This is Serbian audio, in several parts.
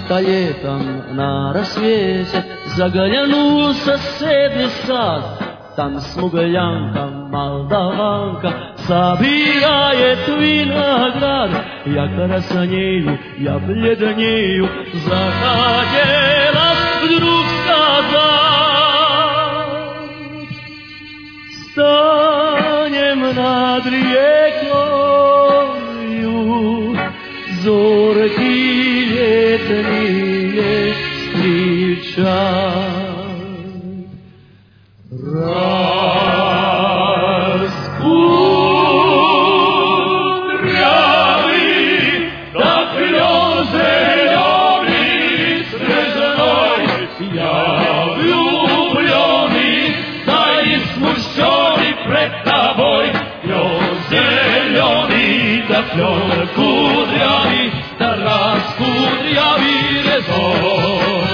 Šta je tam na rasvijeće, zagaljanuo sedmi sat, tam smugljanka, Moldavanka, sabira je vinograd, ja krasanjeju, ja bljedanjeju, zahadjela vdrug skazat. Stanjem nad rijekoju, zorki ljetnije stričan. Raskudrjavi, da kljozeljoni sreznoj, ja vljubljoni, da ismušćoni pred taboj, kljozeljoni, da kudrjavi, da raskudrjavi rezoj.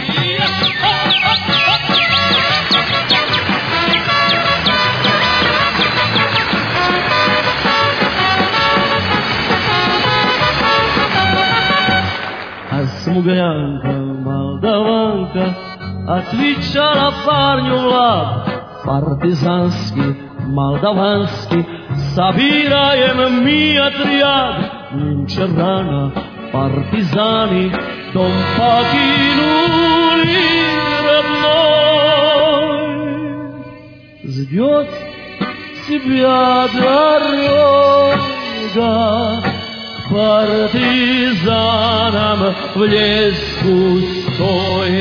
Smugljanka, Moldavanka, отвечала парню Влад, партизанский, молдаванский, собираем мы отряд. Нынче рано партизаны дом покинули родной. Ждет тебя дорога, партизанам в лес густой.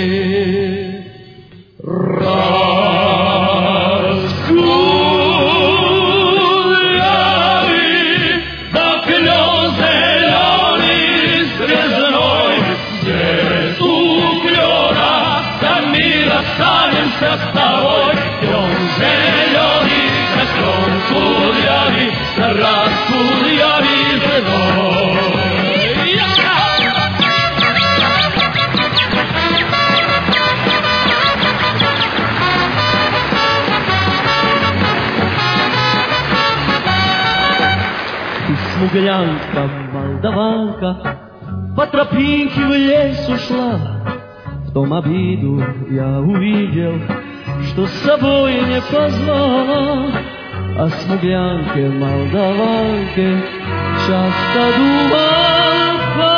Раскудряви, да клен зеленый срезной, здесь у клена, да мы расстанемся с тобой. Клен зеленый, да клен кудрявый, да раскудрявый зеленый. Смуглянка, Молдаванка, по тропинке в лес ушла. В том обиду я увидел, что с собой не позвала. О смуглянке, Молдаванке часто думал по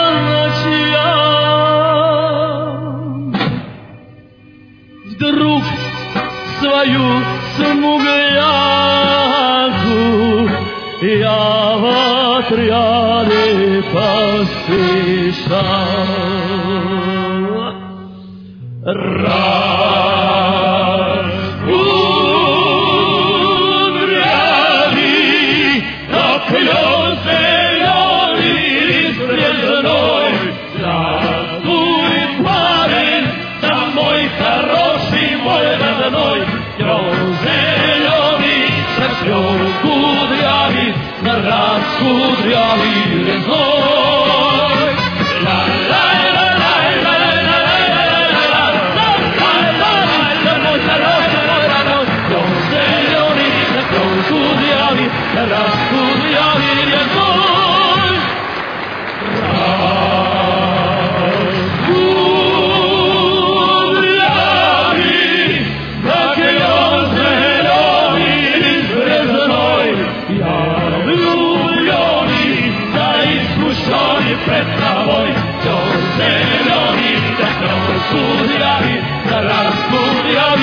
ночам. Вдруг свою смуглянку я в отряде поспешал. Раскудряви, да клен зеленый срезной, здравствуй, парень, да мой хороший, мой родной, клен зеленый, да клен кудрявый, да раскудрявый резной. Раскудрявый резной. Раскудрявый, да клен зеленый срезной, я влюбленный, да искушенный пред тобой. Клен зеленый, да клен кудрявый, да раскудрявый.